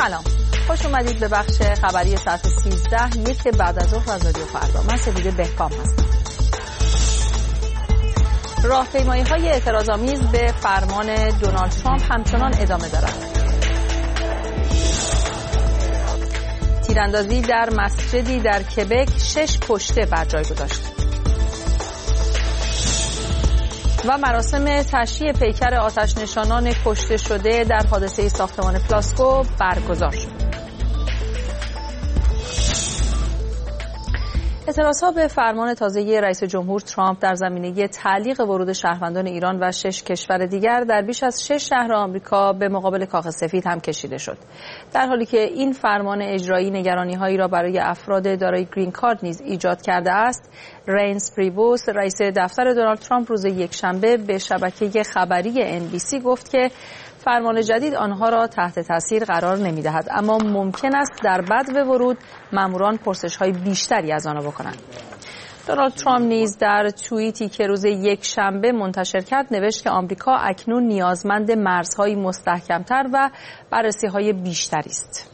سلام، خوش اومدید به بخش خبری ساعت 13 یک بعد از ظهر از رادیو فردا. من سپیده بهکام هستم. راهپیمایی‌های اعتراض‌آمیز به فرمان دونالد ترامپ همچنان ادامه دارد. تیراندازی در مسجدی در کبک 6 کشته بر جای گذاشت. و مراسم تشییع پیکر آتش‌نشانان کشته شده در حادثه ساختمان پلاسکو برگزار شد. اعتراضها به فرمان تازه رئیس جمهور ترامپ در زمینه تعلیق ورود شهروندان ایران و 6 کشور دیگر در بیش از 6 شهر آمریکا به مقابل کاخ سفید هم کشیده شد. در حالی که این فرمان اجرایی نگرانی‌هایی را برای افراد دارای گرین کارت نیز ایجاد کرده است، رینس پریبوس رئیس دفتر دونالد ترامپ روز یکشنبه به شبکه خبری NBC گفت که فرمان جدید آنها را تحت تاثیر قرار نمی‌دهد، اما ممکن است در بدو ورود ماموران پرسش‌های بیشتری از آنها بکنند. دونالد ترامپ نیز در توییتی که روز یکشنبه منتشر کرد نوشت که آمریکا اکنون نیازمند مرزهای مستحکم‌تر و بررسی‌های بیشتری است.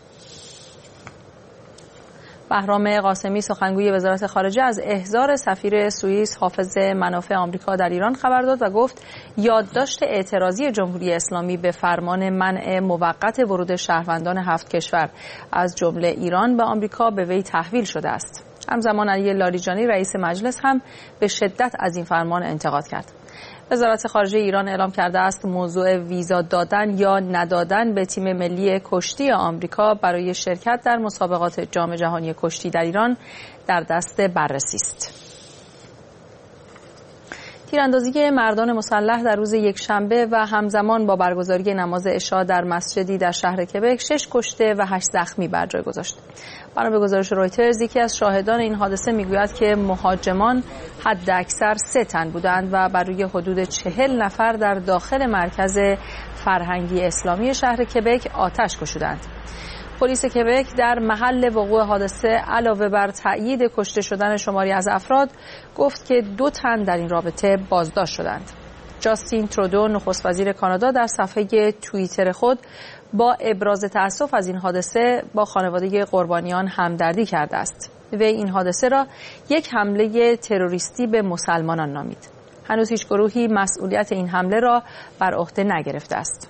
بهرام قاسمی سخنگوی وزارت خارجه از احضار سفیر سوئیس حافظ منافع آمریکا در ایران خبر داد و گفت یادداشت اعتراضی جمهوری اسلامی به فرمان منع موقت ورود شهروندان 7 کشور از جمله ایران به آمریکا به وی تحویل شده است. همزمان علی لاریجانی رئیس مجلس هم به شدت از این فرمان انتقاد کرد. وزارت خارجه ایران اعلام کرده است موضوع ویزا دادن یا ندادن به تیم ملی کشتی آمریکا برای شرکت در مسابقات جام جهانی کشتی در ایران در دست بررسی است. تیراندازی مردان مسلح در روز یکشنبه و همزمان با برگزاری نماز عشا در مسجدی در شهر کبک 6 کشته و 8 زخمی بر جای گذاشت. بنا به گزارش رویترز یکی از شاهدان این حادثه میگوید که مهاجمان حداکثر 3 تن بودند و بر روی حدود 40 نفر در داخل مرکز فرهنگی اسلامی شهر کبک آتش گشودند. پلیس کبک در محل وقوع حادثه علاوه بر تأیید کشته شدن شماری از افراد گفت که 2 تن در این رابطه بازداشت شدند. جاستین ترودو نخست وزیر کانادا در صفحه توییتر خود با ابراز تأسف از این حادثه با خانواده قربانیان همدردی کرده است. وی این حادثه را یک حمله تروریستی به مسلمانان نامید. هنوز هیچ گروهی مسئولیت این حمله را بر عهده نگرفته است.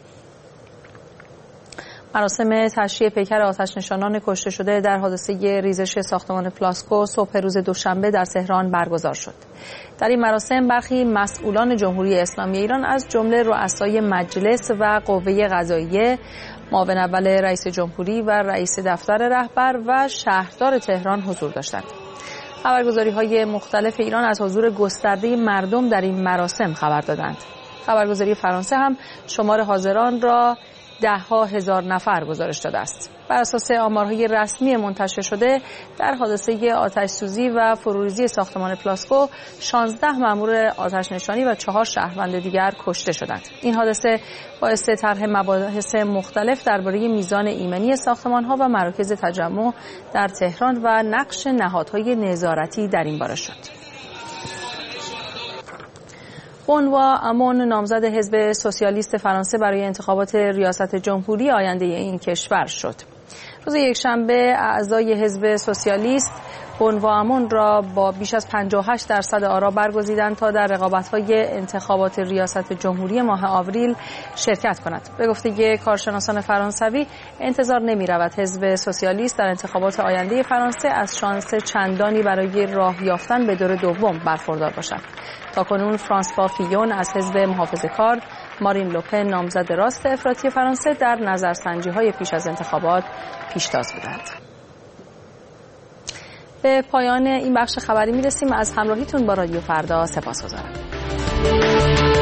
مراسم تشییع پیکر آتش‌نشانان کشته شده در حادثه ریزش ساختمان پلاسکو صبح روز دوشنبه در تهران برگزار شد. در این مراسم برخی مسئولان جمهوری اسلامی ایران از جمله رؤسای مجلس و قوه قضاییه، معاون اول رئیس جمهوری و رئیس دفتر رهبر و شهردار تهران حضور داشتند. خبرگزاری‌های مختلف ایران از حضور گسترده مردم در این مراسم خبر دادند. خبرگزاری فرانسه هم شمار حاضران را 10,000 نفر گزارش داده است. بر اساس آمارهای رسمی منتشر شده در حادثه آتش‌سوزی و فروریزی ساختمان پلاسکو 16 مأمور آتش‌نشانی و 4 شهروند دیگر کشته شدند. این حادثه باعث طرح مباحث مختلف درباره میزان ایمنی ساختمان‌ها و مراکز تجمع در تهران و نقش نهادهای نظارتی در این باره شد. بنوا امون نامزد حزب سوسیالیست فرانسه برای انتخابات ریاست جمهوری آینده این کشور شد. روز یکشنبه اعضای حزب سوسیالیست بنوا امون را با بیش از 58% آرا برگزیدند تا در رقابت‌های انتخابات ریاست جمهوری ماه آوریل شرکت کند. به گفته کارشناسان فرانسوی انتظار نمی‌رود حزب سوسیالیست در انتخابات آینده فرانسه از شانس چندانی برای راه یافتن به دور دوم برخوردار باشد. تاکنون فرانسوا فیون از حزب محافظه‌کار، مارین لوپن نامزد راست افراطی فرانسه در نظرسنجی‌های پیش از انتخابات پیشتاز بودند. به پایان این بخش خبری میرسیم. از همراهیتون با رادیو فردا سپاسگزارم.